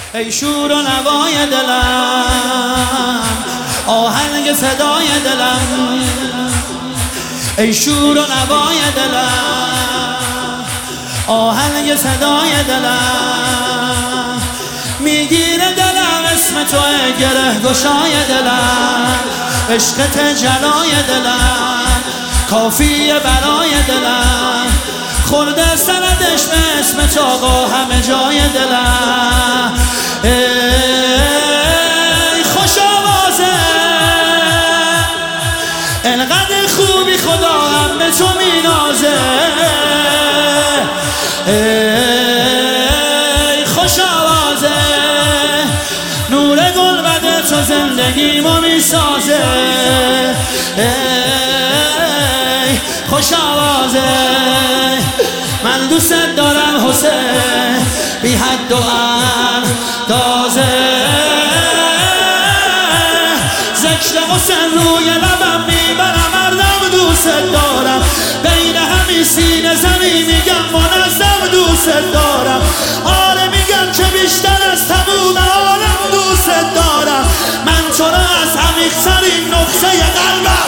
ای شور و نوای دلم، آهنگ صدای دلم، ای شور و نوای دلم، آهنگ صدای دلم. میگیره دلم اسم توه، گره گشای دلم، عشقت جلای دلم، کافیه برای دلم، خورده سندش به اسم تو آقا همه جای دلم. ای خوش آوازه، انقدر خوبی خدا هم به تو مینازه. ای خوش آوازه، نور گل بده تو زندگیمو میسازه. ای خوش آوازه، من دوست دارم حسین بی حد و اندازه. ذکر حسین روی لبم میبرم، مردم دوست دارم، بین همین سینه زمین میگم منظم دوست دارم. آره میگم که بیشتر از تموم عالم دوست دارم، من تو را از عمیق‌ترین نقطه قلبم